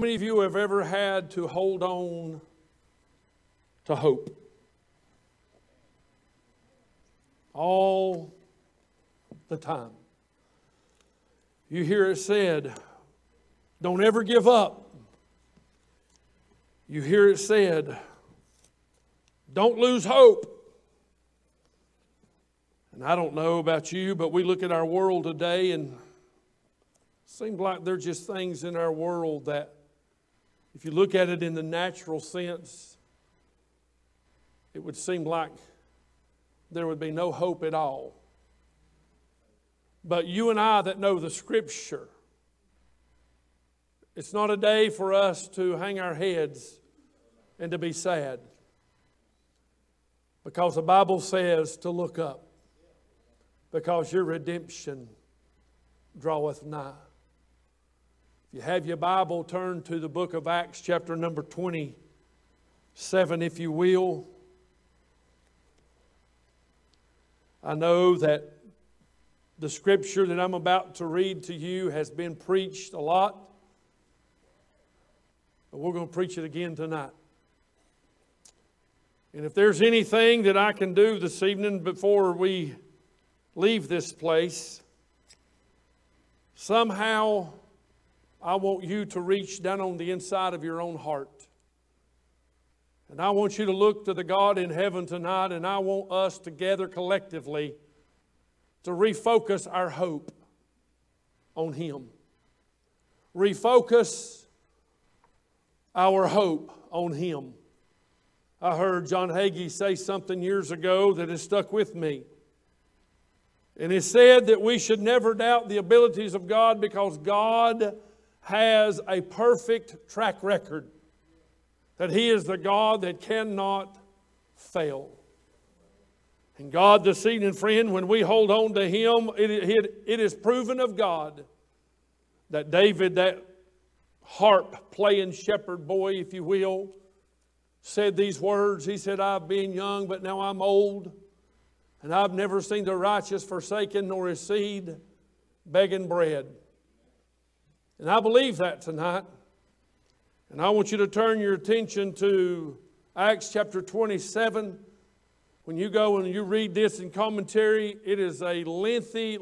many of you have ever had to hold on to hope? All the time. You hear it said, don't ever give up. You hear it said, don't lose hope. And I don't know about you, but we look at our world today and it seems like there are just things in our world that, if you look at it in the natural sense, it would seem like there would be no hope at all. But you and I that know the Scripture, it's not a day for us to hang our heads and to be sad. Because the Bible says to look up. Because your redemption draweth nigh. If you have your Bible, turn to the book of Acts, chapter number 27, if you will. I know that the scripture that I'm about to read to you has been preached a lot. But we're going to preach it again tonight. And if there's anything that I can do this evening before we leave this place, somehow I want you to reach down on the inside of your own heart. And I want you to look to the God in heaven tonight, and I want us together collectively to refocus our hope on Him. Refocus our hope on Him. I heard John Hagee say something years ago that has stuck with me. And it said that we should never doubt the abilities of God because God has a perfect track record. That He is the God that cannot fail. And God, this evening, friend, when we hold on to Him, it is proven of God that David, that harp-playing shepherd boy, if you will, said these words. He said, I've been young, but now I'm old. And I've never seen the righteous forsaken, nor his seed begging bread. And I believe that tonight. And I want you to turn your attention to Acts chapter 27. When you go and you read this in commentary, it is a lengthy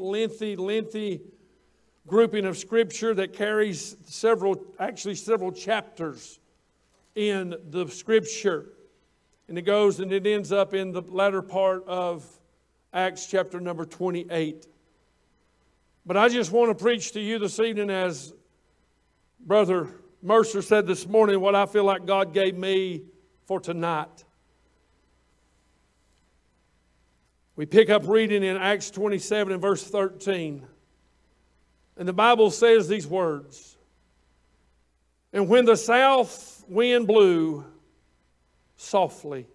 grouping of Scripture that carries several chapters in the Scripture. And it goes and it ends up in the latter part of Acts chapter number 28. But I just want to preach to you this evening, as Brother Mercer said this morning, what I feel like God gave me for tonight. We pick up reading in Acts 27 and verse 13. And the Bible says these words. And when the south wind blew softly,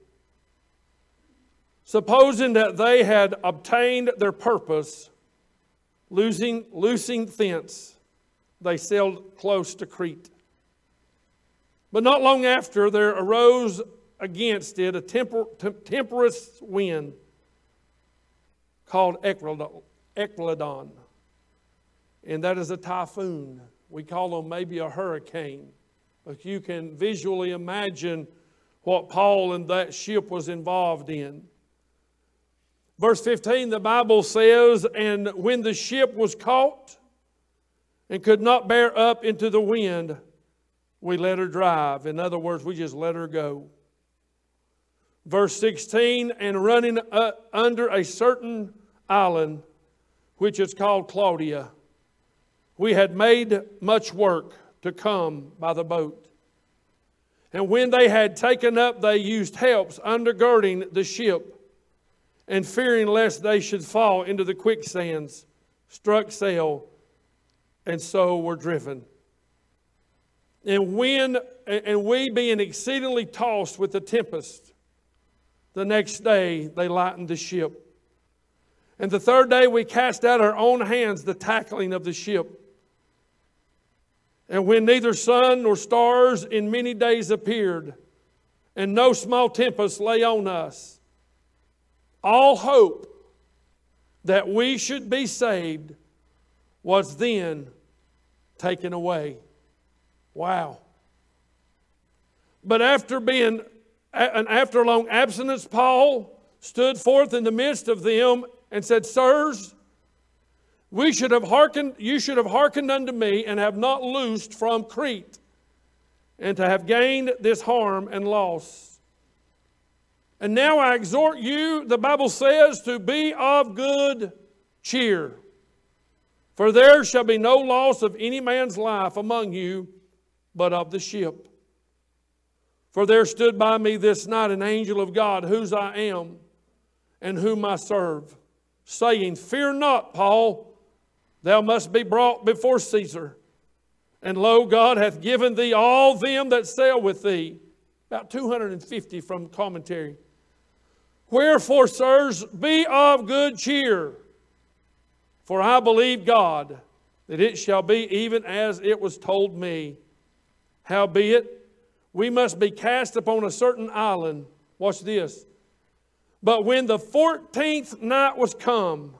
supposing that they had obtained their purpose, loosing thence, they sailed close to Crete. But not long after, there arose against it a tempestuous wind called Echelon. And that is a typhoon. We call them maybe a hurricane. But you can visually imagine what Paul and that ship was involved in. Verse 15, the Bible says, and when the ship was caught and could not bear up into the wind, we let her drive. In other words, we just let her go. Verse 16, and running under a certain island, which is called Claudia, we had made much work to come by the boat. And when they had taken up, they used helps undergirding the ship, and fearing lest they should fall into the quicksands, struck sail, and so were driven. And we being exceedingly tossed with the tempest, the next day they lightened the ship. And the third day we cast out our own hands the tackling of the ship. And when neither sun nor stars in many days appeared, and no small tempest lay on us, all hope that we should be saved was then taken away. Wow. But after a long abstinence, Paul stood forth in the midst of them and said, Sirs, you should have hearkened unto me, and have not loosed from Crete, and to have gained this harm and loss. And now I exhort you, the Bible says, to be of good cheer. For there shall be no loss of any man's life among you, but of the ship. For there stood by me this night an angel of God, whose I am, and whom I serve, saying, Fear not, Paul, thou must be brought before Caesar. And lo, God hath given thee all them that sail with thee. About 250 from commentary. Wherefore, sirs, be of good cheer. For I believe God, that it shall be even as it was told me. Howbeit, we must be cast upon a certain island. Watch this. But when the 14th night was come,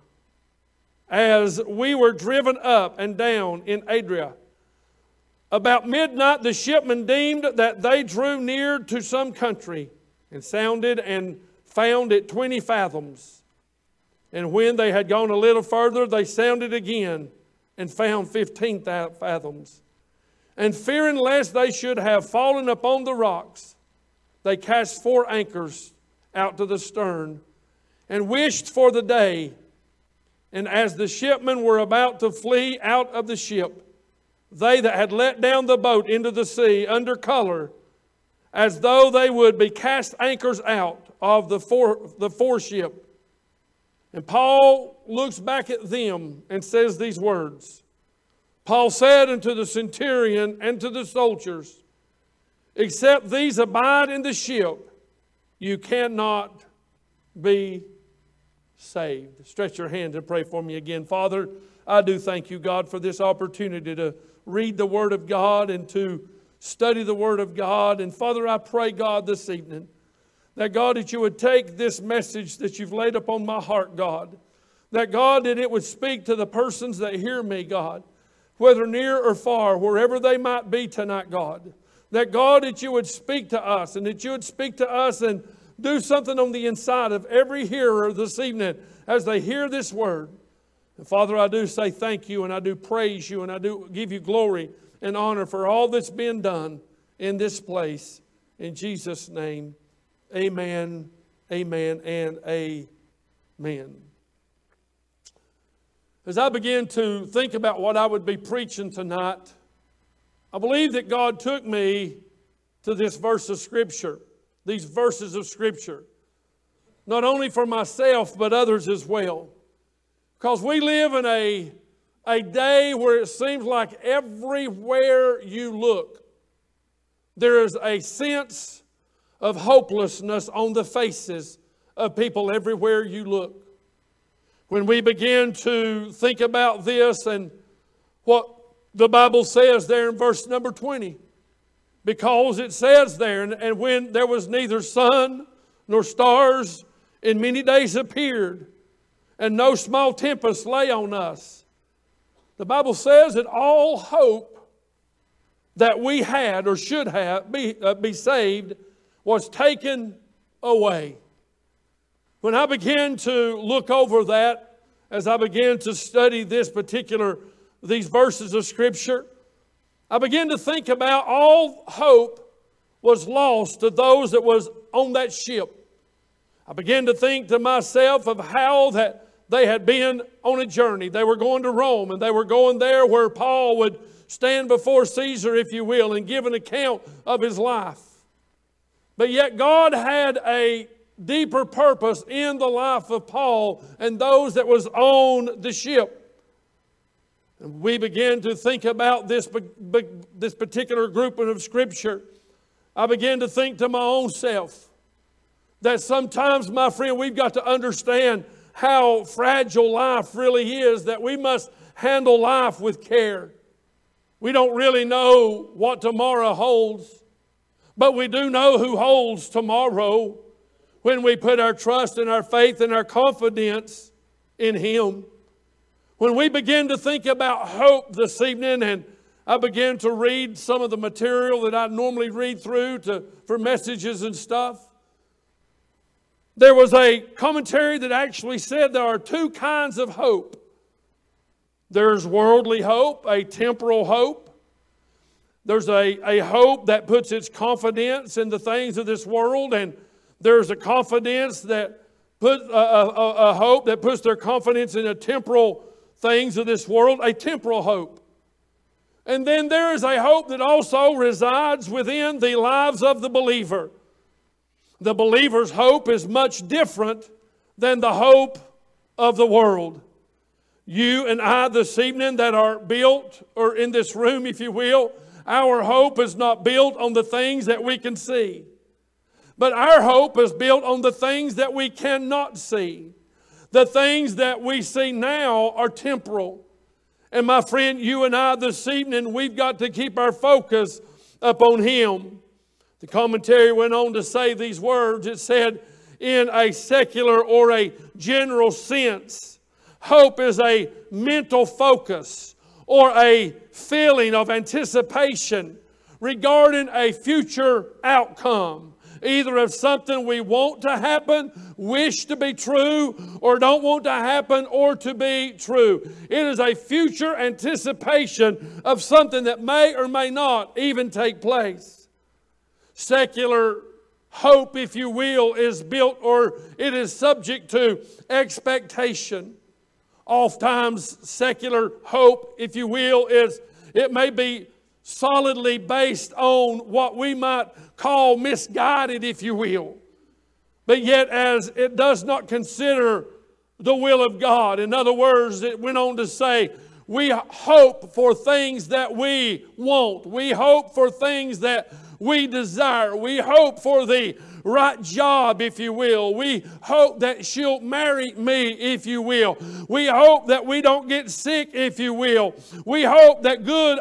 as we were driven up and down in Adria, about midnight the shipmen deemed that they drew near to some country, and sounded and found it 20 fathoms. And when they had gone a little further, they sounded again and found 15 fathoms. And fearing lest they should have fallen upon the rocks, they cast 4 anchors out to the stern, and wished for the day. And as the shipmen were about to flee out of the ship, they that had let down the boat into the sea under color, as though they would be cast anchors out of the foreship. And Paul looks back at them and says these words. Paul said unto the centurion and to the soldiers, Except these abide in the ship, you cannot be saved. Stretch your hand and pray for me again. Father, I do thank you, God, for this opportunity to read the Word of God and to study the Word of God. And Father, I pray, God, this evening, that God, that you would take this message that you've laid upon my heart, God. That God, that it would speak to the persons that hear me, God, whether near or far, wherever they might be tonight, God. That God, that you would speak to us, and that you would speak to us and do something on the inside of every hearer this evening as they hear this word. And Father, I do say thank you, and I do praise you, and I do give you glory and honor for all that's been done in this place. In Jesus' name, amen, amen, and amen. As I begin to think about what I would be preaching tonight, I believe that God took me to this verse of Scripture, these verses of Scripture, not only for myself, but others as well. Because we live in a day where it seems like everywhere you look, there is a sense of hopelessness on the faces of people everywhere you look. When we begin to think about this and what the Bible says there in verse number 20, because it says there, and when there was neither sun nor stars, and many days appeared, and no small tempest lay on us. The Bible says that all hope that we had or should have be saved was taken away. When I began to look over that, as I began to study these verses of Scripture, I began to think about all hope was lost to those that was on that ship. I began to think to myself of how that they had been on a journey. They were going to Rome, and they were going there where Paul would stand before Caesar, if you will, and give an account of his life. But yet God had a deeper purpose in the life of Paul and those that was on the ship. And we began to think about this particular grouping of Scripture. I began to think to my own self that sometimes, my friend, we've got to understand how fragile life really is, that we must handle life with care. We don't really know what tomorrow holds, but we do know who holds tomorrow when we put our trust and our faith and our confidence in Him. When we begin to think about hope this evening, and I began to read some of the material that I normally read through for messages and stuff. There was a commentary that actually said there are two kinds of hope. There's worldly hope, a temporal hope. There's a hope that puts its confidence in the things of this world, and there's a confidence that a hope that puts their confidence in the temporal things of this world, a temporal hope. And then there is a hope that also resides within the lives of the believer. The believer's hope is much different than the hope of the world. You and I this evening that are built, or in this room if you will, our hope is not built on the things that we can see. But our hope is built on the things that we cannot see. The things that we see now are temporal. And my friend, you and I this evening, we've got to keep our focus upon Him. The commentary went on to say these words. It said, in a secular or a general sense, hope is a mental focus or a feeling of anticipation regarding a future outcome, either of something we want to happen, wish to be true, or don't want to happen or to be true. It is a future anticipation of something that may or may not even take place. Secular hope, if you will, is built, or it is subject to expectation. Oftentimes, secular hope, if you will, it may be solidly based on what we might call misguided, if you will. But yet, as it does not consider the will of God. In other words, it went on to say, we hope for things that we want. We hope for things that we desire. We hope for the right job, if you will. We hope that she'll marry me, if you will. We hope that we don't get sick, if you will. We hope that good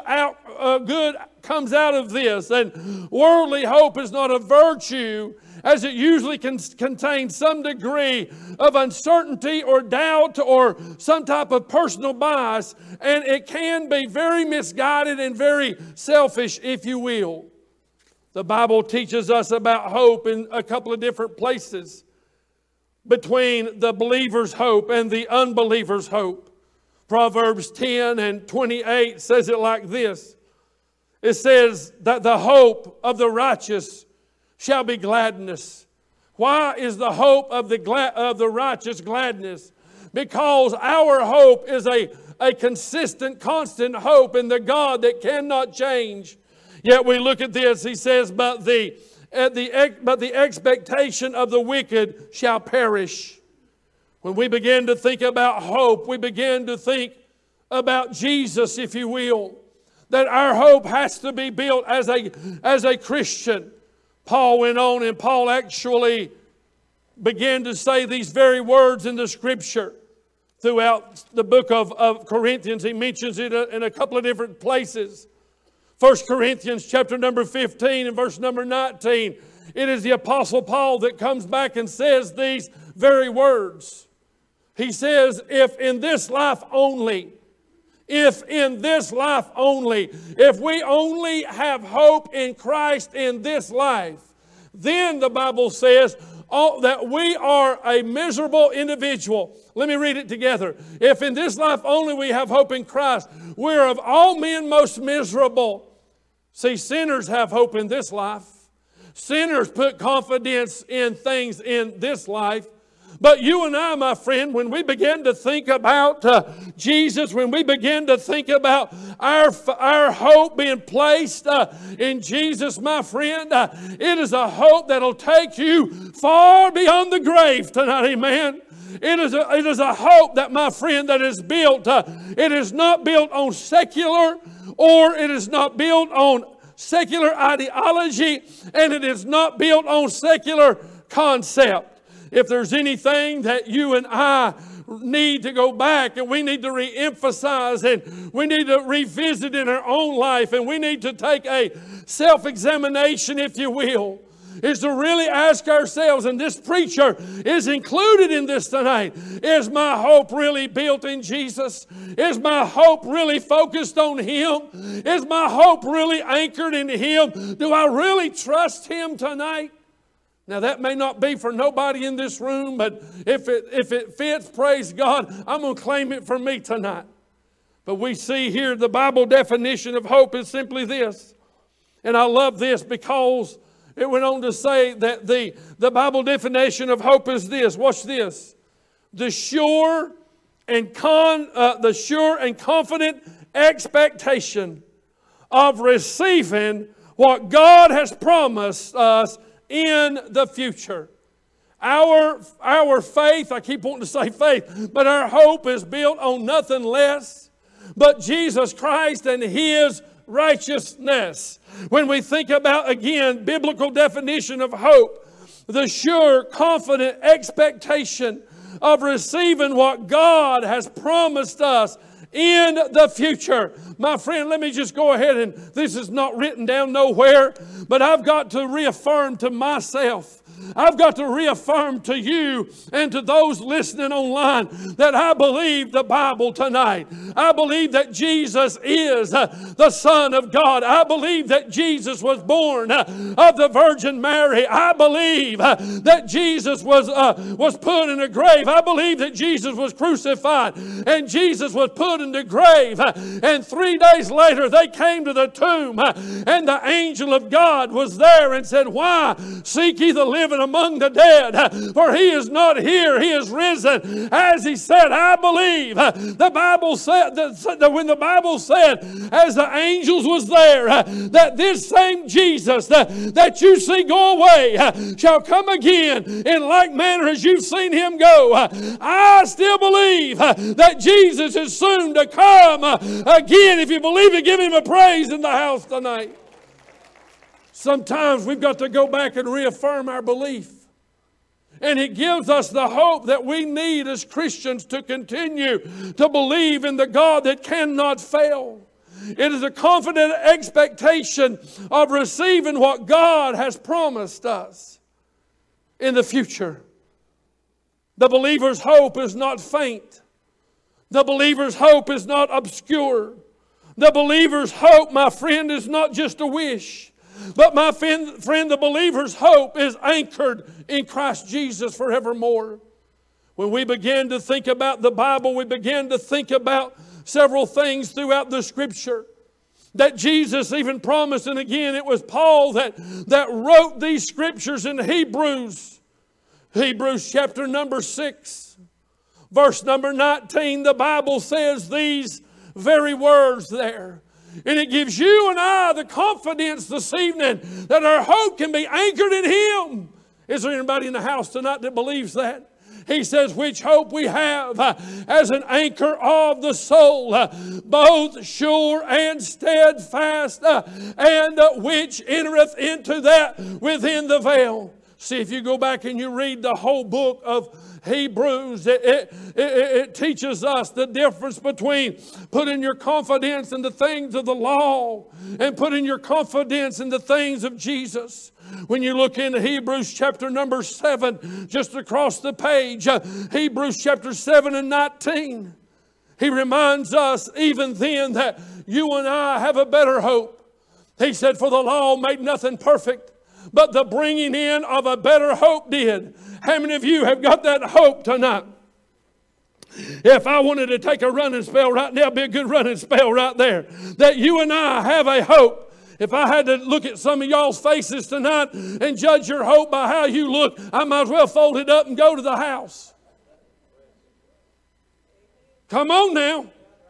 comes out of this. And worldly hope is not a virtue, as it usually contains some degree of uncertainty or doubt or some type of personal bias. And it can be very misguided and very selfish, if you will. The Bible teaches us about hope in a couple of different places between the believer's hope and the unbeliever's hope. Proverbs 10 and 28 says it like this. It says that the hope of the righteous shall be gladness. Why is the hope of the righteous gladness? Because our hope is a consistent, constant hope in the God that cannot change. Yet we look at this, he says, but the expectation of the wicked shall perish. When we begin to think about hope, we begin to think about Jesus, if you will. That our hope has to be built as a Christian. Paul went on, and Paul actually began to say these very words in the Scripture. Throughout the book of Corinthians, he mentions it in a couple of different places. 1 Corinthians chapter number 15 and verse number 19. It is the Apostle Paul that comes back and says these very words. He says, if in this life only, if we only have hope in Christ in this life, then the Bible says that we are a miserable individual. Let me read it together. If in this life only we have hope in Christ, we're of all men most miserable. See, sinners have hope in this life. Sinners put confidence in things in this life. But you and I, my friend, when we begin to think about Jesus, when we begin to think about our hope being placed in Jesus, my friend, it is a hope that'll take you far beyond the grave tonight, amen. It is a hope that, my friend, that is built. It is not built on secular, or it is not built on secular ideology, and it is not built on secular concept. If there's anything that you and I need to go back and we need to re-emphasize and we need to revisit in our own life, and we need to take a self-examination, if you will, is to really ask ourselves, and this preacher is included in this tonight, is my hope really built in Jesus? Is my hope really focused on Him? Is my hope really anchored in Him? Do I really trust Him tonight? Now that may not be for nobody in this room, but if it fits, praise God, I'm going to claim it for me tonight. But we see here the Bible definition of hope is simply this. And I love this because it went on to say that the Bible definition of hope is this. Watch this. The sure and confident expectation of receiving what God has promised us in the future. Our faith, I keep wanting to say faith, but our hope is built on nothing less but Jesus Christ and His righteousness. When we think about, again, biblical definition of hope, the sure, confident expectation of receiving what God has promised us in the future. My friend, let me just go ahead, and this is not written down nowhere, but I've got to reaffirm to myself, I've got to reaffirm to you and to those listening online that I believe the Bible tonight. I believe that Jesus is the Son of God. I believe that Jesus was born of the Virgin Mary. I believe that Jesus was put in a grave. I believe that Jesus was crucified and Jesus was put in the grave. And 3 days later they came to the tomb and the angel of God was there and said, "Why seek ye the living among the dead? For He is not here, He is risen." As He said, I believe the Bible said that when the Bible said, as the angels was there, that this same Jesus that you see go away shall come again in like manner as you've seen Him go. I still believe that Jesus is soon to come again. If you believe it, give Him a praise in the house tonight. Sometimes we've got to go back and reaffirm our belief. And it gives us the hope that we need as Christians to continue to believe in the God that cannot fail. It is a confident expectation of receiving what God has promised us in the future. The believer's hope is not faint. The believer's hope is not obscure. The believer's hope, my friend, is not just a wish. But my friend, the believer's hope is anchored in Christ Jesus forevermore. When we begin to think about the Bible, we begin to think about several things throughout the Scripture that Jesus even promised. And again, it was Paul that wrote these Scriptures in Hebrews. Hebrews chapter number 6, verse number 19, the Bible says these very words there. And it gives you and I the confidence this evening that our hope can be anchored in Him. Is there anybody in the house tonight that believes that? He says, which hope we have as an anchor of the soul, both sure and steadfast, and which entereth into that within the veil. See, if you go back and you read the whole book of Hebrews, it teaches us the difference between putting your confidence in the things of the law and putting your confidence in the things of Jesus. When you look into Hebrews chapter number 7, just across the page, Hebrews chapter 7 and 19, he reminds us even then that you and I have a better hope. He said, for the law made nothing perfect, but the bringing in of a better hope did. How many of you have got that hope tonight? If I wanted to take a running spell right now, it'd be a good running spell right there. That you and I have a hope. If I had to look at some of y'all's faces tonight and judge your hope by how you look, I might as well fold it up and go to the house. Come on now.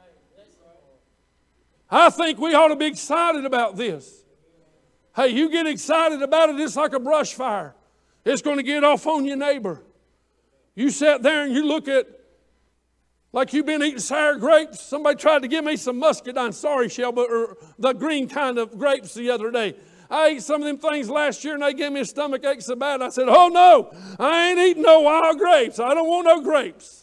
I think we ought to be excited about this. Hey, you get excited about it, it's like a brush fire. It's going to get off on your neighbor. You sat there and you look at, like you've been eating sour grapes. Somebody tried to give me some muscadine, sorry, Shelby, or the green kind of grapes the other day. I ate some of them things last year and they gave me a stomach ache so bad. I said, oh no, I ain't eating no wild grapes. I don't want no grapes.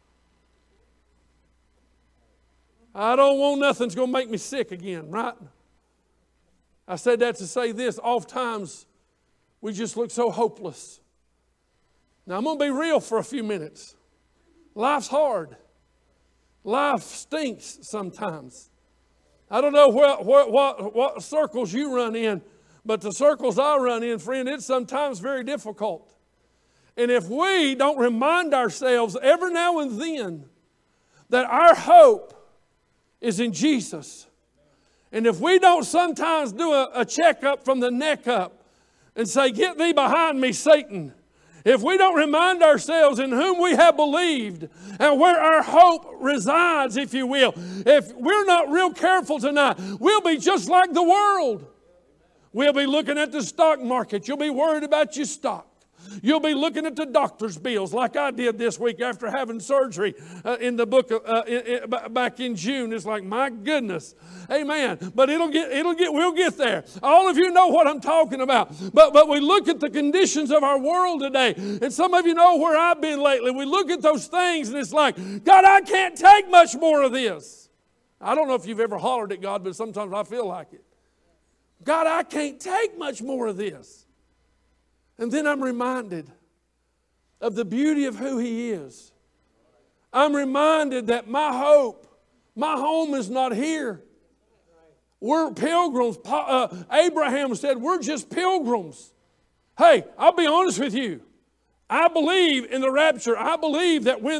I don't want nothing that's going to make me sick again, right? I said that to say this. Oftentimes we just look so hopeless. Now, I'm going to be real for a few minutes. Life's hard. Life stinks sometimes. I don't know what circles you run in, but the circles I run in, friend, it's sometimes very difficult. And if we don't remind ourselves every now and then that our hope is in Jesus, and if we don't sometimes do a checkup from the neck up and say, "Get thee behind me, Satan," if we don't remind ourselves in whom we have believed and where our hope resides, if you will, if we're not real careful tonight, we'll be just like the world. We'll be looking at the stock market. You'll be worried about your stock. You'll be looking at the doctor's bills like I did this week after having surgery in the book back in June. It's like, my goodness. Amen. But we'll get there. All of you know what I'm talking about. But we look at the conditions of our world today. And some of you know where I've been lately. We look at those things and it's like, God, I can't take much more of this. I don't know if you've ever hollered at God, but sometimes I feel like it. God, I can't take much more of this. And then I'm reminded of the beauty of who He is. I'm reminded that my hope, my home is not here. We're pilgrims. Abraham said, we're just pilgrims. Hey, I'll be honest with you. I believe in the rapture. I believe that when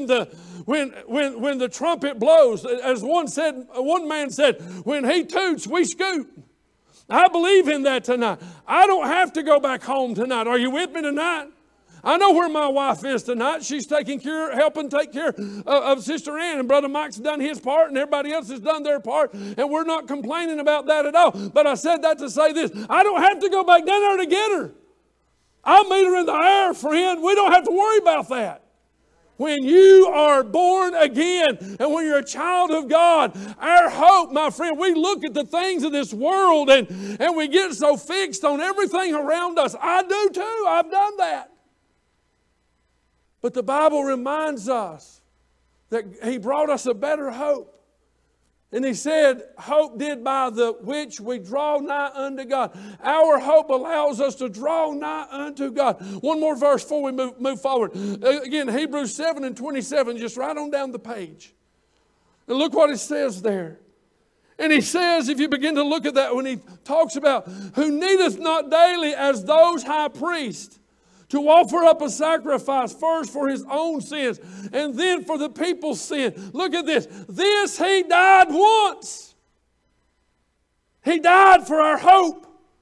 the trumpet blows, as one man said, when He toots, we scoot. I believe in that tonight. I don't have to go back home tonight. Are you with me tonight? I know where my wife is tonight. She's helping take care of Sister Ann. And Brother Mike's done his part and everybody else has done their part. And we're not complaining about that at all. But I said that to say this. I don't have to go back down there to get her. I'll meet her in the air, friend. We don't have to worry about that. When you are born again and when you're a child of God, our hope, my friend, we look at the things of this world and we get so fixed on everything around us. I do too. I've done that. But the Bible reminds us that He brought us a better hope. And He said, hope did by the which we draw nigh unto God. Our hope allows us to draw nigh unto God. One more verse before we move forward. Again, Hebrews 7:27, just right on down the page. And look what it says there. And he says, if you begin to look at that, when he talks about, who needeth not daily as those high priests, to offer up a sacrifice first for his own sins and then for the people's sin. Look at this. This He died once. He died for our hope.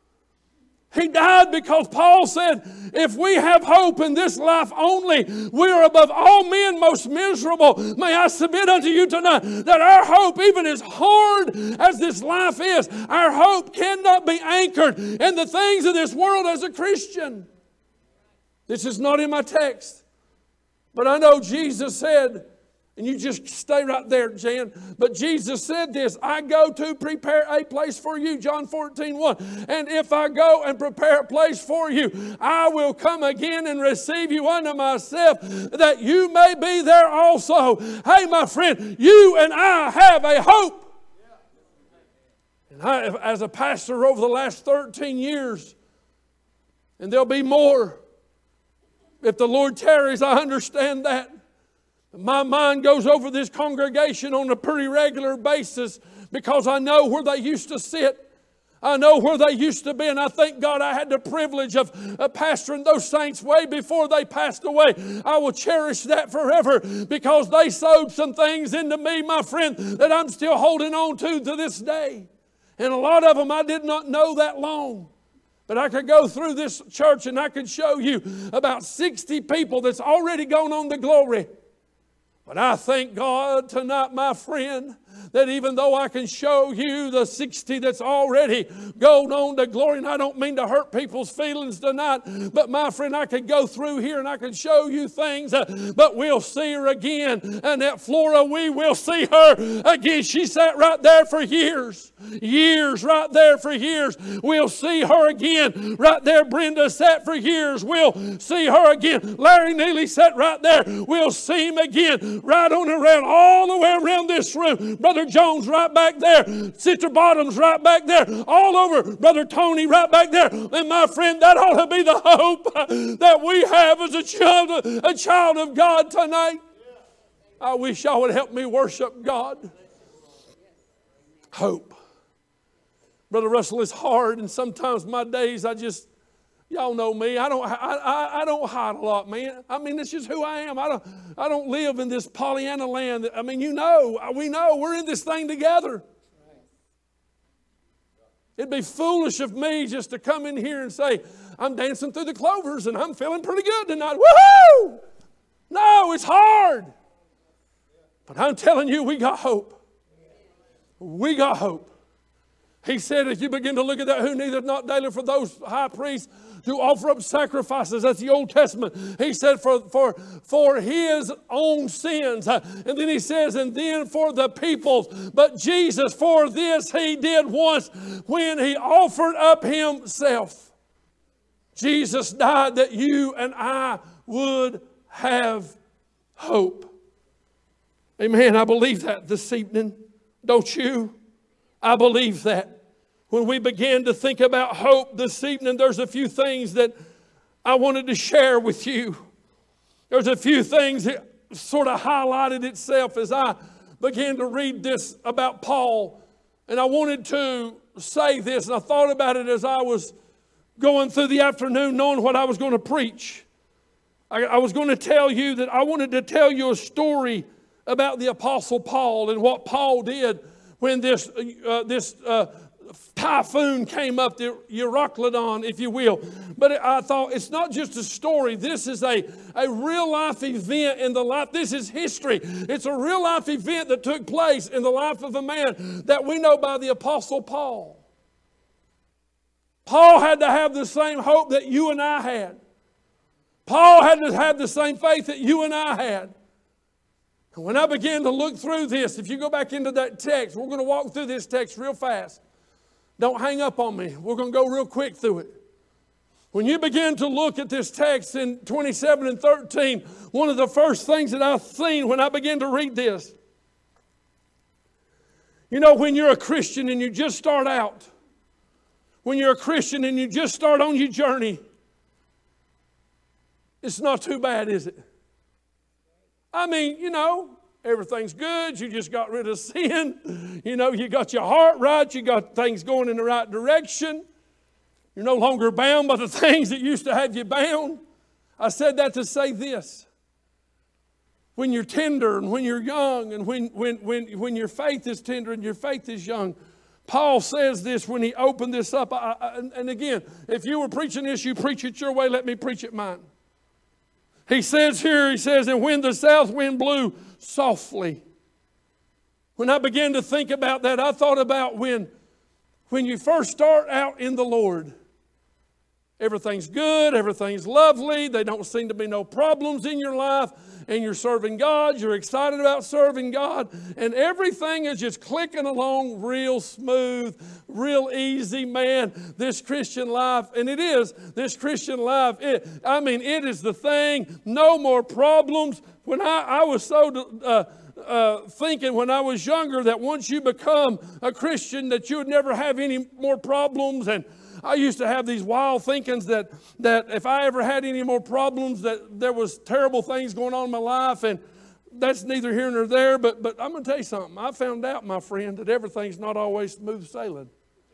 He died because Paul said, if we have hope in this life only, we are above all men most miserable. May I submit unto you tonight that our hope, even as hard as this life is, our hope cannot be anchored in the things of this world as a Christian. This is not in my text. But I know Jesus said, and you just stay right there, Jan. But Jesus said this, I go to prepare a place for you, John 14:1. And if I go and prepare a place for you, I will come again and receive you unto myself, that you may be there also. Hey, my friend, you and I have a hope. And I, as a pastor over the last 13 years, and there'll be more, if the Lord tarries, I understand that. My mind goes over this congregation on a pretty regular basis because I know where they used to sit. I know where they used to be, and I thank God I had the privilege of pastoring those saints way before they passed away. I will cherish that forever because they sowed some things into me, my friend, that I'm still holding on to this day. And a lot of them I did not know that long. But I could go through this church and I could show you about 60 people that's already gone on to glory. But I thank God tonight, my friend, that even though I can show you the 60 that's already gone on to glory, and I don't mean to hurt people's feelings tonight, but my friend, I could go through here and I could show you things, but we'll see her again. And at Flora, we will see her again. She sat right there for years. Right there for years. We'll see her again. Right there, Brenda sat for years. We'll see her again. Larry Neely sat right there. We'll see him again. Right on around, all the way around this room. Brother Jones right back there. Sister Bottoms right back there. All over. Brother Tony right back there. And my friend, that ought to be the hope that we have as a child of God tonight. I wish y'all would help me worship God. Hope. Brother Russell, it's hard, and sometimes my days y'all know me. I don't hide a lot, man. I mean, it's just who I am. I don't live in this Pollyanna land. I mean, we know we're in this thing together. It'd be foolish of me just to come in here and say, I'm dancing through the clovers and I'm feeling pretty good tonight. Woohoo! No, it's hard. But I'm telling you, we got hope. We got hope. He said, if you begin to look at that, who needeth not daily for those high priests to offer up sacrifices. That's the Old Testament. He said, for his own sins. And then he says, and then for the people's. But Jesus, for this he did once when he offered up himself. Jesus died that you and I would have hope. Amen. I believe that this evening. Don't you? I believe that. When we began to think about hope this evening, there's a few things that I wanted to share with you. There's a few things that sort of highlighted itself as I began to read this about Paul. And I wanted to say this, and I thought about it as I was going through the afternoon knowing what I was going to preach. I was going to tell you that I wanted to tell you a story about the Apostle Paul and what Paul did when this typhoon came up, the Euroclydon, if you will. But I thought it's not just a story. This is a real life event in the life. This is history. It's a real life event that took place in the life of a man that we know by the Apostle Paul. Paul had to have the same hope that you and I had. Paul had to have the same faith that you and I had. And when I began to look through this, if you go back into that text, we're going to walk through this text real fast. Don't hang up on me. We're going to go real quick through it. When you begin to look at this text in 27 and 13, one of the first things that I've seen when I began to read this, you know, when you're a Christian and you just start out, when you're a Christian and you just start on your journey, it's not too bad, is it? I mean, you know, everything's good. You just got rid of sin. You know, you got your heart right. You got things going in the right direction. You're no longer bound by the things that used to have you bound. I said that to say this. When you're tender and when you're young and when your faith is tender and your faith is young, Paul says this when he opened this up. And again, if you were preaching this, you preach it your way. Let me preach it mine. He says here, and when the south wind blew softly. When I began to think about that, I thought about when you first start out in the Lord. Everything's good, everything's lovely, there don't seem to be no problems in your life, and you're serving God, you're excited about serving God, and everything is just clicking along real smooth, real easy, man, this Christian life, and it is, this Christian life, it is the thing, no more problems. When I was so thinking when I was younger that once you become a Christian that you would never have any more problems, and I used to have these wild thinkings that if I ever had any more problems that there was terrible things going on in my life, and that's neither here nor there, but I'm going to tell you something. I found out, my friend, that everything's not always smooth sailing.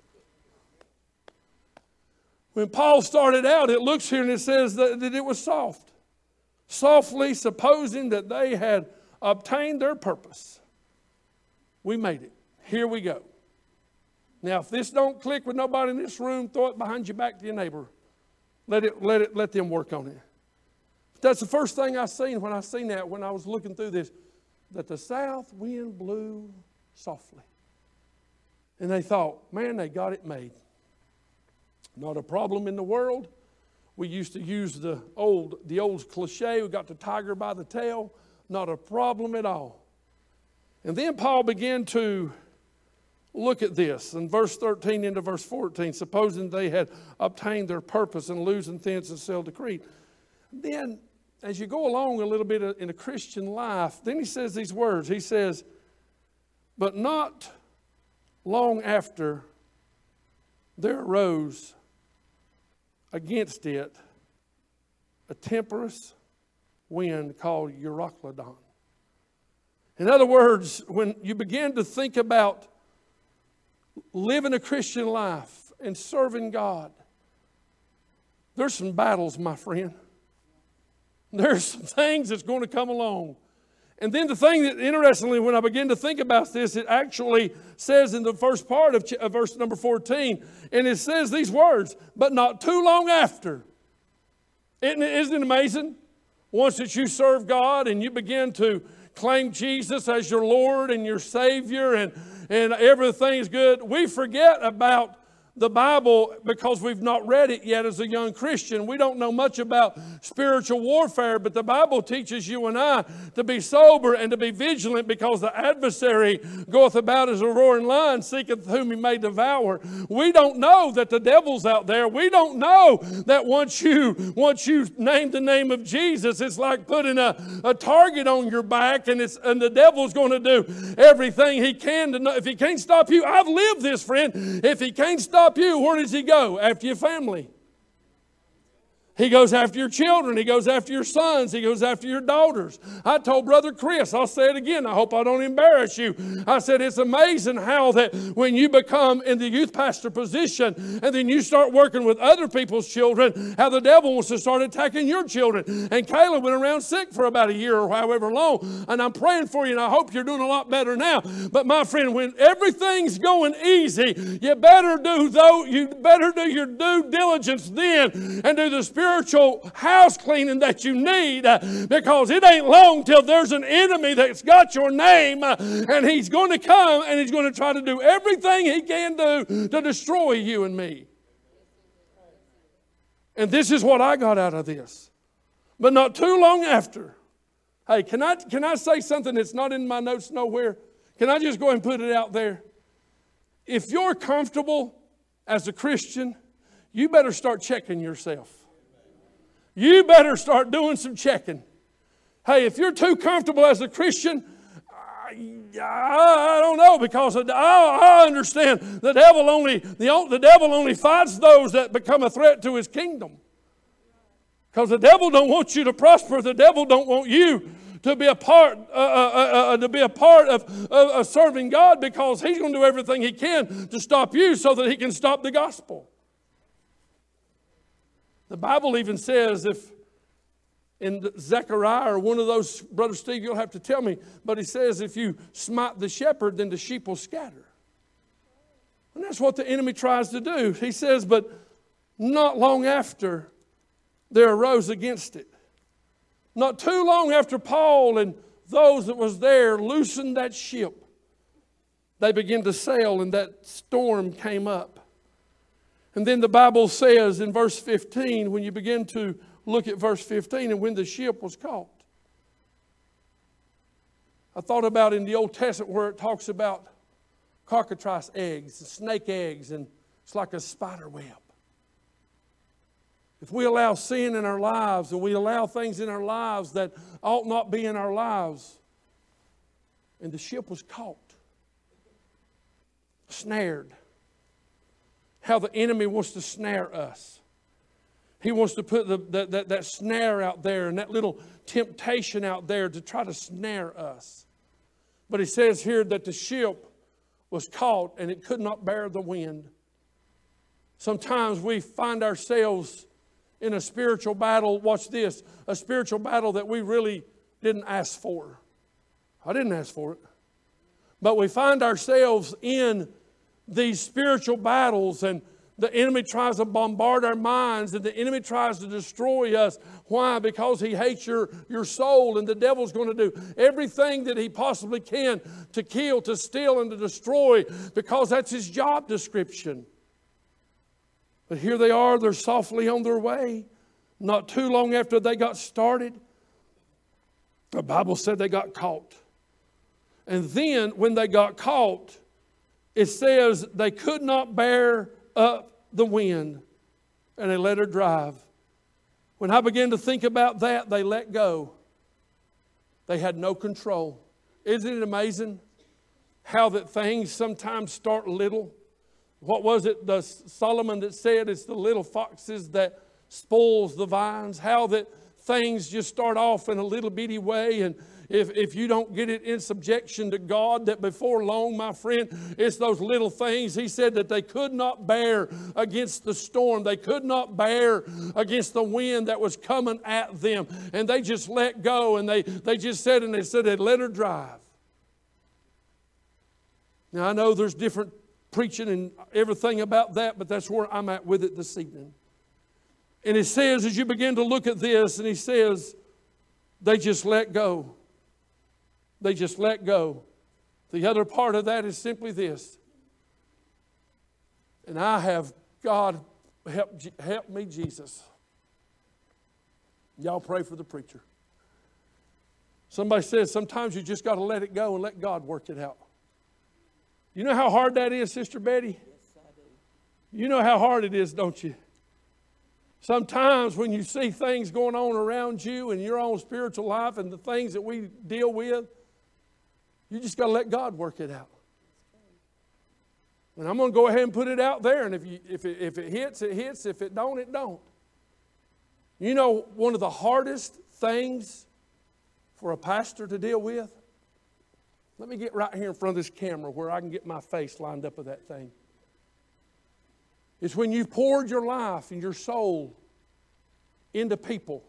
When Paul started out, it looks here and it says that it was soft. Softly supposing that they had obtained their purpose. We made it. Here we go. Now, if this don't click with nobody in this room, throw it behind your back to your neighbor. Let them work on it. That's the first thing I seen when I seen that, when I was looking through this, that the south wind blew softly. And they thought, man, they got it made. Not a problem in the world. We used to use the old cliche, we got the tiger by the tail. Not a problem at all. And then Paul began to look at this in verse 13 into verse 14. Supposing they had obtained their purpose and losing thence and sailed to Crete. Then, as you go along a little bit in a Christian life, then he says these words. He says, But not long after, there arose against it a tempestuous wind called Euroclydon. In other words, when you begin to think about living a Christian life and serving God, there's some battles, my friend. There's some things that's going to come along. And then the thing that, interestingly, when I begin to think about this, it actually says in the first part of verse number 14, and it says these words, but not too long after. Isn't it amazing? Once that you serve God and you begin to claim Jesus as your Lord and your Savior and everything is good, we forget about the Bible because we've not read it yet as a young Christian. We don't know much about spiritual warfare, but the Bible teaches you and I to be sober and to be vigilant because the adversary goeth about as a roaring lion, seeketh whom he may devour. We don't know that the devil's out there. We don't know that once you name the name of Jesus, it's like putting a target on your back, and the devil's going to do everything he can to know. If he can't stop you, I've lived this, friend. If he can't stop you, where does he go? After your family. He goes after your children. He goes after your sons. He goes after your daughters. I told Brother Chris, I'll say it again, I hope I don't embarrass you. I said it's amazing how that when you become in the youth pastor position and then you start working with other people's children, how the devil wants to start attacking your children. And Kayla went around sick for about a year or however long. And I'm praying for you and I hope you're doing a lot better now. But my friend, when everything's going easy, you better do your due diligence then and do the spiritual house cleaning that you need, because it ain't long till there's an enemy that's got your name, and he's going to come and he's going to try to do everything he can do to destroy you and me. And this is what I got out of this. But not too long after. Hey, can I say something that's not in my notes nowhere? Can I just go ahead and put it out there? If you're comfortable as a Christian, you better start checking yourself. You better start doing some checking. Hey, if you're too comfortable as a Christian, I don't know, because I understand the devil only fights those that become a threat to his kingdom. Because the devil don't want you to prosper. The devil don't want you to be a part of serving God, because he's going to do everything he can to stop you so that he can stop the gospel. The Bible even says, if in Zechariah or one of those, Brother Steve, you'll have to tell me, but he says if you smite the shepherd, then the sheep will scatter. And that's what the enemy tries to do. He says, but not long after, there arose against it. Not too long after Paul and those that was there loosened that ship, they began to sail and that storm came up. And then the Bible says in verse 15, when you begin to look at verse 15, and when the ship was caught. I thought about in the Old Testament where it talks about cockatrice eggs, snake eggs, and it's like a spider web. If we allow sin in our lives and we allow things in our lives that ought not be in our lives, and the ship was caught, snared. How the enemy wants to snare us. He wants to put that snare out there and that little temptation out there to try to snare us. But he says here that the ship was caught and it could not bear the wind. Sometimes we find ourselves in a spiritual battle. Watch this. A spiritual battle that we really didn't ask for. I didn't ask for it. But we find ourselves in these spiritual battles, and the enemy tries to bombard our minds, and the enemy tries to destroy us. Why? Because he hates your soul, and the devil's going to do everything that he possibly can to kill, to steal, and to destroy, because that's his job description. But here they are, they're softly on their way. Not too long after they got started, the Bible said they got caught. And then when they got caught, it says they could not bear up the wind, and they let her drive. When I began to think about that, they let go. They had no control. Isn't it amazing? how that things sometimes start little. What was it, the Solomon that said it's the little foxes that spoils the vines? How that things just start off in a little bitty way, and if you don't get it in subjection to God, that before long, my friend, it's those little things. He said that they could not bear against the storm. They could not bear against the wind that was coming at them. And they just let go, and they just said, and they said they'd let her drive. Now, I know there's different preaching and everything about that, but that's where I'm at with it this evening. And it says, as you begin to look at this, and he says, they just let go. They just let go. The other part of that is simply this. And I have, God, help me, Jesus. Y'all pray for the preacher. Somebody says sometimes you just got to let it go and let God work it out. You know how hard that is, Sister Betty? Yes, I do. You know how hard it is, don't you? Sometimes when you see things going on around you in your own spiritual life and the things that we deal with, you just got to let God work it out. And I'm going to go ahead and put it out there. And if it hits, it hits. If it don't, it don't. You know, one of the hardest things for a pastor to deal with? Let me get right here in front of this camera where I can get my face lined up with that thing. It's when you've poured your life and your soul into people.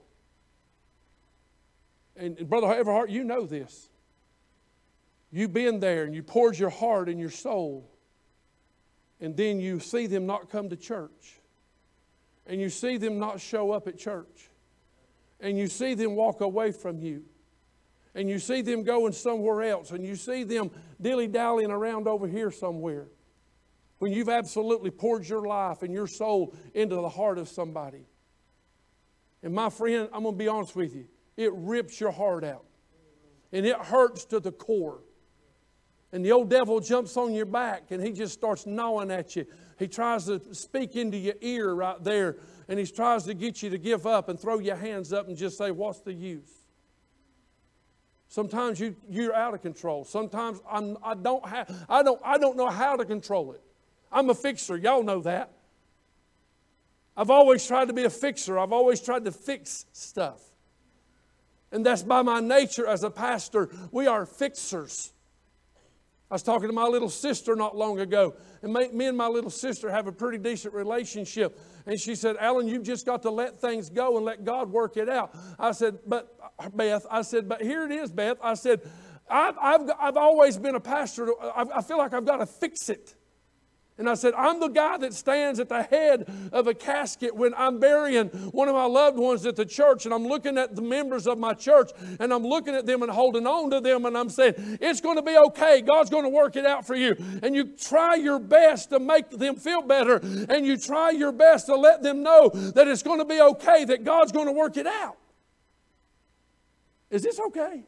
And Brother Everhart, you know this. You've been there and you poured your heart and your soul. And then you see them not come to church. And you see them not show up at church. And you see them walk away from you. And you see them going somewhere else. And you see them dilly-dallying around over here somewhere. When you've absolutely poured your life and your soul into the heart of somebody. And my friend, I'm going to be honest with you. It rips your heart out. And it hurts to the core. And the old devil jumps on your back and he just starts gnawing at you. He tries to speak into your ear right there. And he tries to get you to give up and throw your hands up and just say, what's the use? Sometimes you're out of control. Sometimes I don't know how to control it. I'm a fixer. Y'all know that. I've always tried to be a fixer. I've always tried to fix stuff. And that's by my nature as a pastor. We are fixers. I was talking to my little sister not long ago. And me and my little sister have a pretty decent relationship. And she said, Alan, you've just got to let things go and let God work it out. I said, but Beth, but here it is, Beth. I said, I've always been a pastor. I feel like I've got to fix it. And I said, I'm the guy that stands at the head of a casket when I'm burying one of my loved ones at the church. And I'm looking at the members of my church. And I'm looking at them and holding on to them. And I'm saying, it's going to be okay. God's going to work it out for you. And you try your best to make them feel better. And you try your best to let them know that it's going to be okay, that God's going to work it out. Is this okay?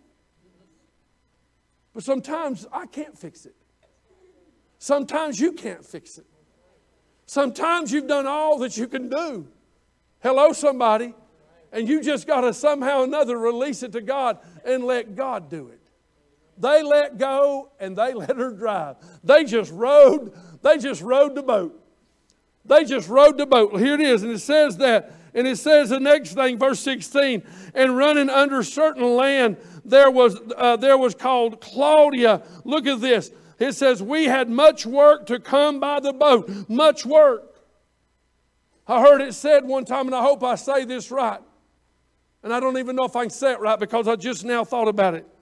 But sometimes I can't fix it. Sometimes you can't fix it. Sometimes you've done all that you can do. Hello, somebody. And you just got to somehow or another release it to God and let God do it. They let go and they let her drive. They just rode the boat. They just rode the boat. Here it is. And it says that. And it says the next thing, verse 16. And running under certain land, there was called Claudia. Look at this. It says, we had much work to come by the boat. Much work. I heard it said one time, and I hope I say this right. And I don't even know if I can say it right because I just now thought about it.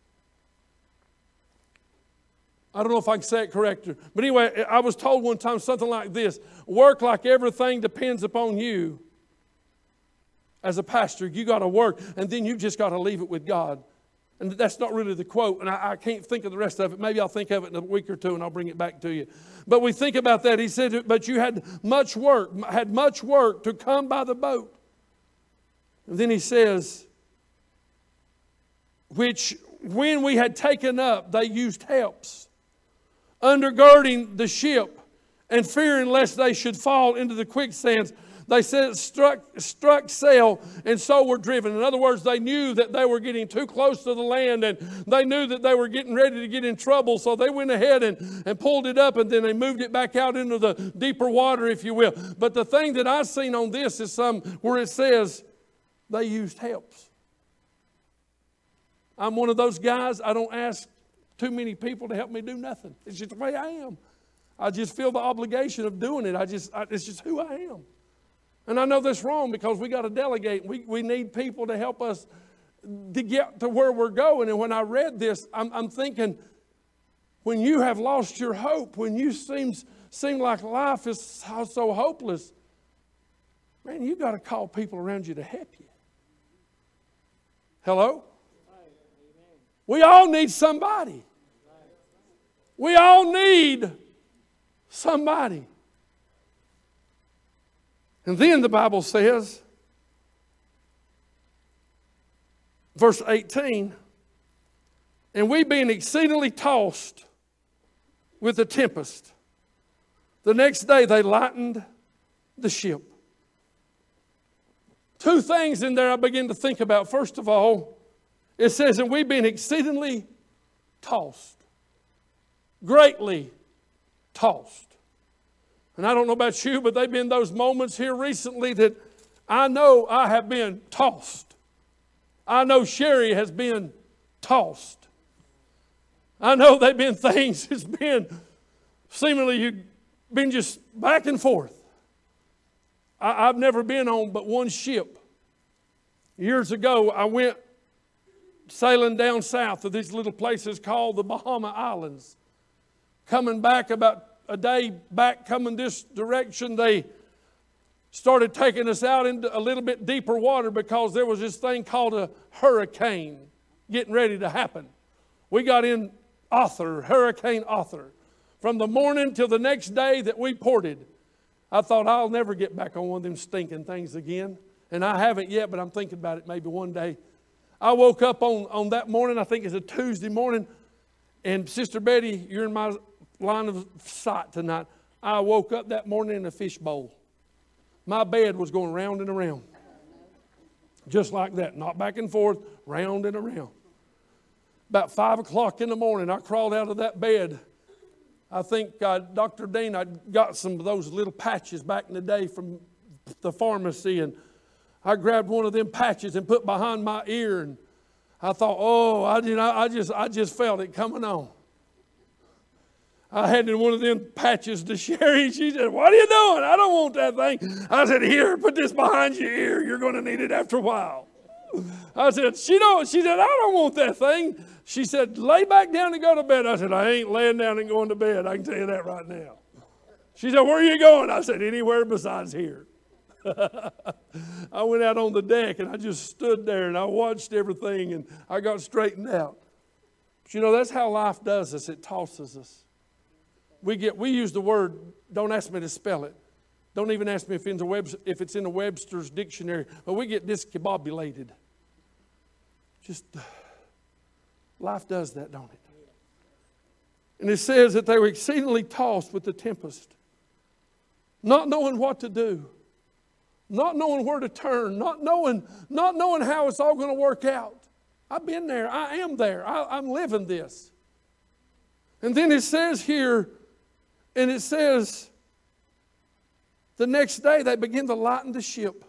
I don't know if I can say it correctly. But anyway, I was told one time something like this. Work like everything depends upon you. As a pastor, you got to work, and then you just got to leave it with God. And that's not really the quote, and I can't think of the rest of it. Maybe I'll think of it in a week or two, and I'll bring it back to you. But we think about that. He said, but you had much work to come by the boat. And then he says, which when we had taken up, they used helps, undergirding the ship, and fearing lest they should fall into the quicksands, They said it struck sail and so were driven. In other words, they knew that they were getting too close to the land, and they knew that they were getting ready to get in trouble. So they went ahead and pulled it up, and then they moved it back out into the deeper water, if you will. But the thing that I've seen on this is where it says they used helps. I'm one of those guys, I don't ask too many people to help me do nothing. It's just the way I am. I just feel the obligation of doing it. It's just who I am. And I know that's wrong because we got to delegate. We need people to help us to get to where we're going. And when I read this, I'm thinking, when you have lost your hope, when you seem like life is so hopeless, man, you got to call people around you to help you. Hello? We all need somebody. We all need somebody. And then the Bible says, verse 18, and we being exceedingly tossed with the tempest, the next day they lightened the ship. Two things in there I begin to think about. First of all, it says, and we being exceedingly tossed, greatly tossed. And I don't know about you, but they've been those moments here recently that I know I have been tossed. I know Sherry has been tossed. I know they've been things that's been seemingly you've been just back and forth. I've never been on but one ship. Years ago, I went sailing down south to these little places called the Bahama Islands. Coming back about a day back coming this direction, they started taking us out into a little bit deeper water because there was this thing called a hurricane getting ready to happen. We got in Hurricane Arthur. From the morning till the next day that we ported, I thought I'll never get back on one of them stinking things again. And I haven't yet, but I'm thinking about it maybe one day. I woke up on that morning, I think it's a Tuesday morning, and Sister Betty, you're in my line of sight tonight. I woke up that morning in a fishbowl. My bed was going round and around. Just like that. Not back and forth, round and around. About 5 o'clock in the morning, I crawled out of that bed. I think Dr. Dean, I got some of those little patches back in the day from the pharmacy, and I grabbed one of them patches and put behind my ear, and I thought, oh, I just felt it coming on. I handed one of them patches to Sherry. She said, what are you doing? I don't want that thing. I said, here, put this behind your ear. You're going to need it after a while. I said, she said, I don't want that thing. She said, lay back down and go to bed. I said, I ain't laying down and going to bed. I can tell you that right now. She said, where are you going? I said, anywhere besides here. I went out on the deck and I just stood there and I watched everything and I got straightened out. But you know, that's how life does us. It tosses us. We use the word, don't ask me to spell it. Don't even ask me if it's in the Webster's dictionary. But we get discombobulated. Just, life does that, don't it? And it says that they were exceedingly tossed with the tempest. Not knowing what to do. Not knowing where to turn. Not knowing how it's all going to work out. I've been there. I am there. I'm living this. And then it says here, and it says, the next day they begin to lighten the ship.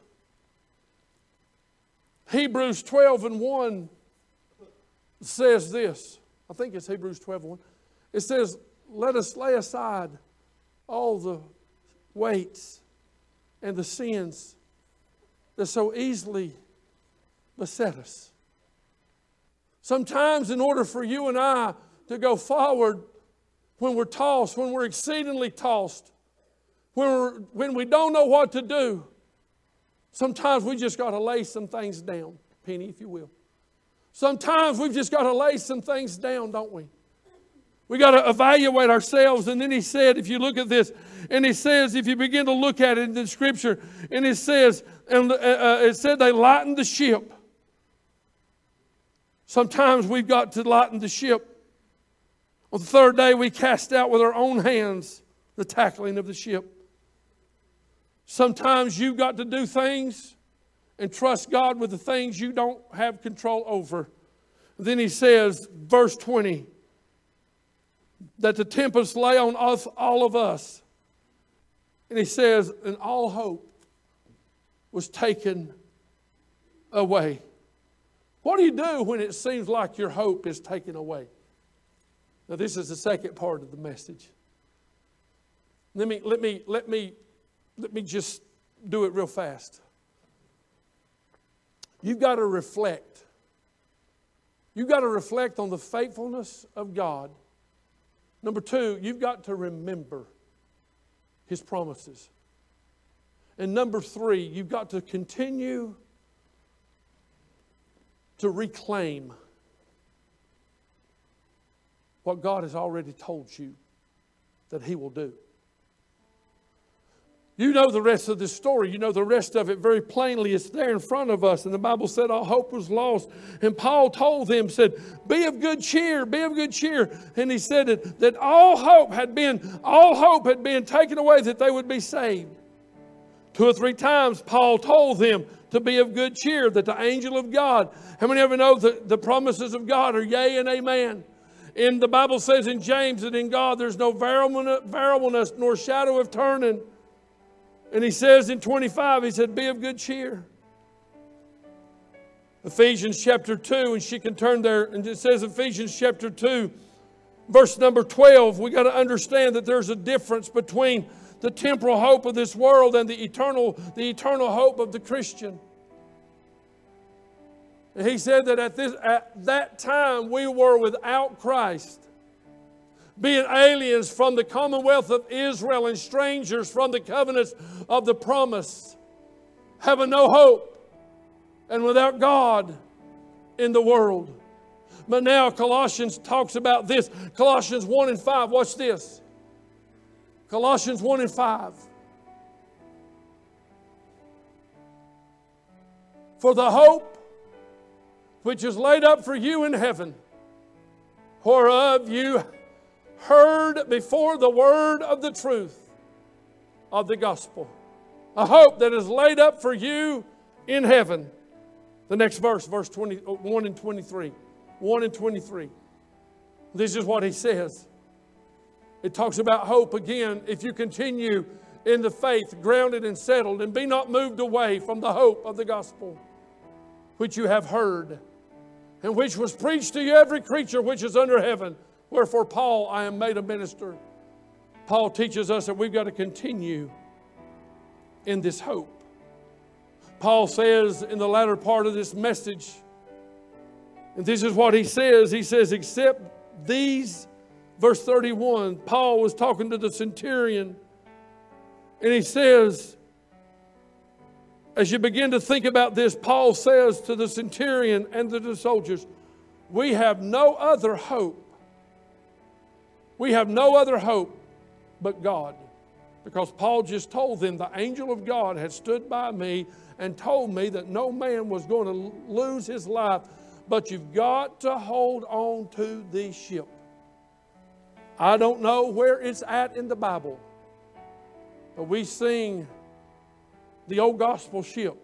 Hebrews 12:1 says this. I think it's Hebrews 12:1. It says, let us lay aside all the weights and the sins that so easily beset us. Sometimes in order for you and I to go forward, when we're tossed, when we're exceedingly tossed, when we don't know what to do, sometimes we just got to lay some things down. Penny, if you will. Sometimes we've just got to lay some things down, don't we? We got to evaluate ourselves. And then he said, if you look at this, and he says, if you begin to look at it in the Scripture, and it says, it said they lightened the ship. Sometimes we've got to lighten the ship. On the third day, we cast out with our own hands the tackling of the ship. Sometimes you've got to do things and trust God with the things you don't have control over. Then he says, verse 20, that the tempest lay on us, all of us. And he says, and all hope was taken away. What do you do when it seems like your hope is taken away? Now this is the second part of the message. Let me just do it real fast. You've got to reflect. You've got to reflect on the faithfulness of God. Number two, you've got to remember His promises. And number three, you've got to continue to reclaim what God has already told you that He will do. You know the rest of this story. You know the rest of it very plainly. It's there in front of us. And the Bible said all hope was lost. And Paul told them, said, be of good cheer, be of good cheer. And he said that all hope had been taken away, that they would be saved. 2 or 3 times Paul told them to be of good cheer, that the angel of God, how many ever know that the promises of God are yea and amen? And the Bible says in James that in God there's no variableness nor shadow of turning. And he says in 25, he said, be of good cheer. Ephesians chapter 2, and she can turn there, and it says Ephesians chapter 2, verse number 12. We got to understand that there's a difference between the temporal hope of this world and the eternal hope of the Christian. And he said that at that time we were without Christ, being aliens from the commonwealth of Israel and strangers from the covenants of the promise, having no hope and without God in the world. But now Colossians talks about this. Colossians 1 and 5. Watch this. Colossians 1 and 5. For the hope which is laid up for you in heaven, whereof you heard before the word of the truth of the gospel. A hope that is laid up for you in heaven. The next verse, verse 1 and 23. 1 and 23. This is what he says. It talks about hope again. If you continue in the faith, grounded and settled, and be not moved away from the hope of the gospel, which you have heard, and which was preached to you every creature which is under heaven. Wherefore, Paul, I am made a minister. Paul teaches us that we've got to continue in this hope. Paul says in the latter part of this message, and this is what he says, except these, verse 31, Paul was talking to the centurion, and he says, as you begin to think about this, Paul says to the centurion and to the soldiers, we have no other hope. We have no other hope but God. Because Paul just told them the angel of God had stood by me and told me that no man was going to lose his life. But you've got to hold on to the ship. I don't know where it's at in the Bible, but we sing the old gospel ship.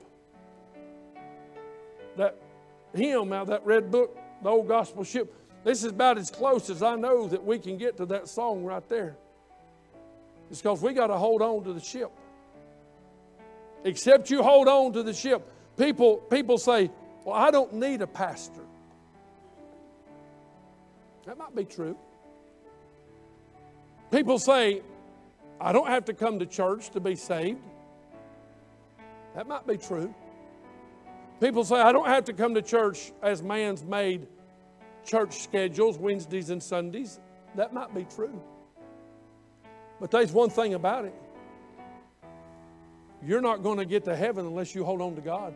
That hymn out of that red book, the old gospel ship. This is about as close as I know that we can get to that song right there. It's because we got to hold on to the ship. Except you hold on to the ship. People say, well, I don't need a pastor. That might be true. People say, I don't have to come to church to be saved. That might be true. People say, I don't have to come to church as man's made church schedules, Wednesdays and Sundays. That might be true. But there's one thing about it. You're not going to get to heaven unless you hold on to God.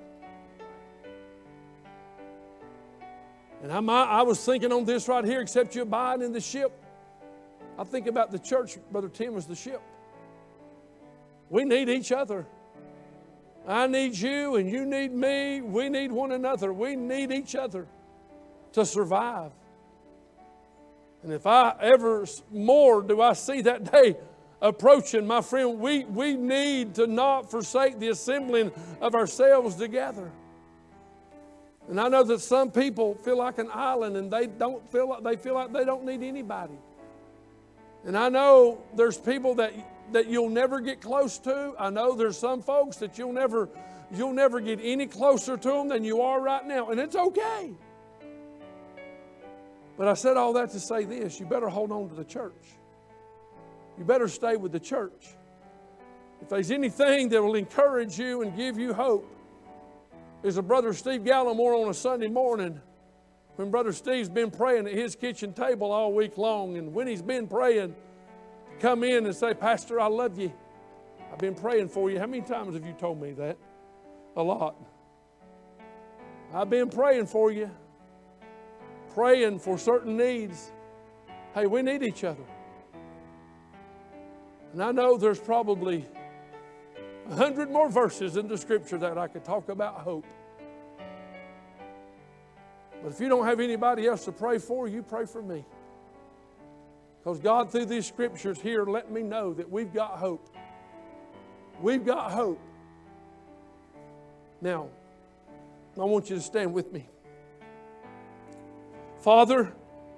And I was thinking on this right here, except you abide in the ship. I think about the church, Brother Tim, as the ship. We need each other. I need you and you need me. We need one another. We need each other to survive. And if I ever more do I see that day, approaching. My friend, we need to not forsake the assembling of ourselves together. And I know that some people feel like an island and they feel like they don't need anybody. And I know there's people that you'll never get close to. I know there's some folks that you'll never get any closer to them than you are right now. And it's okay. But I said all that to say this: you better hold on to the church. You better stay with the church. If there's anything that will encourage you and give you hope, is a Brother Steve Gallimore on a Sunday morning when Brother Steve's been praying at his kitchen table all week long, and when he's been praying, come in and say, "Pastor, I love you. I've been praying for you." How many times have you told me that? A lot. I've been praying for you. Praying for certain needs. Hey, we need each other. And I know there's probably 100 more verses in the Scripture that I could talk about hope. But if you don't have anybody else to pray for, you pray for me. Because God, through these Scriptures here, let me know that we've got hope. We've got hope. Now, I want you to stand with me. Father,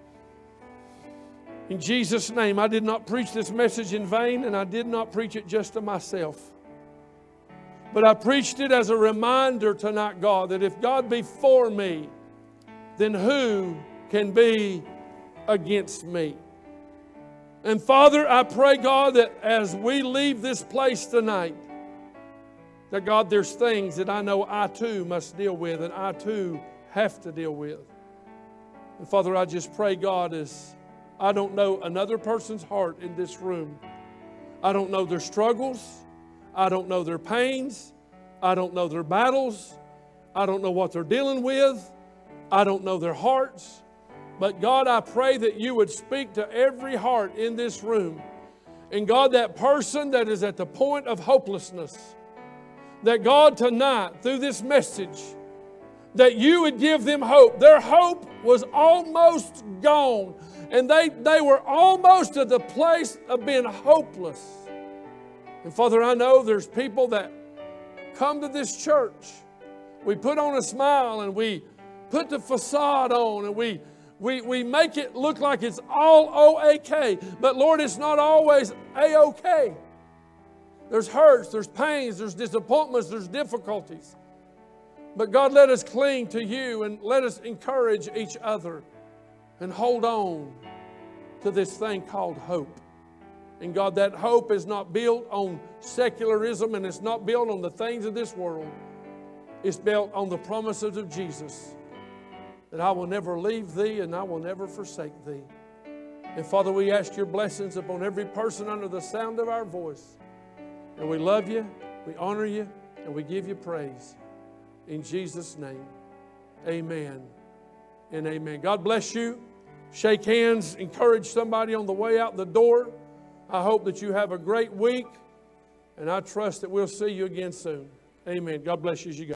in Jesus' name, I did not preach this message in vain, and I did not preach it just to myself. But I preached it as a reminder tonight, God, that if God be for me, then who can be against me? And Father, I pray, God, that as we leave this place tonight, that God, there's things that I know I too must deal with and I too have to deal with. And Father, I just pray, God, as I don't know another person's heart in this room. I don't know their struggles. I don't know their pains. I don't know their battles. I don't know what they're dealing with. I don't know their hearts. But God, I pray that you would speak to every heart in this room. And God, that person that is at the point of hopelessness, that God, tonight, through this message, that you would give them hope. Their hope was almost gone. And they were almost at the place of being hopeless. And Father, I know there's people that come to this church. We put on a smile and we put the facade on and we make it look like it's all O-A-K. But Lord, it's not always A-OK. There's hurts, there's pains, there's disappointments, there's difficulties. But God, let us cling to you and let us encourage each other and hold on to this thing called hope. And God, that hope is not built on secularism and it's not built on the things of this world. It's built on the promises of Jesus, that I will never leave thee and I will never forsake thee. And Father, we ask your blessings upon every person under the sound of our voice. And we love you, we honor you, and we give you praise. In Jesus' name, amen and amen. God bless you. Shake hands, encourage somebody on the way out the door. I hope that you have a great week, and I trust that we'll see you again soon. Amen. God bless you as you go.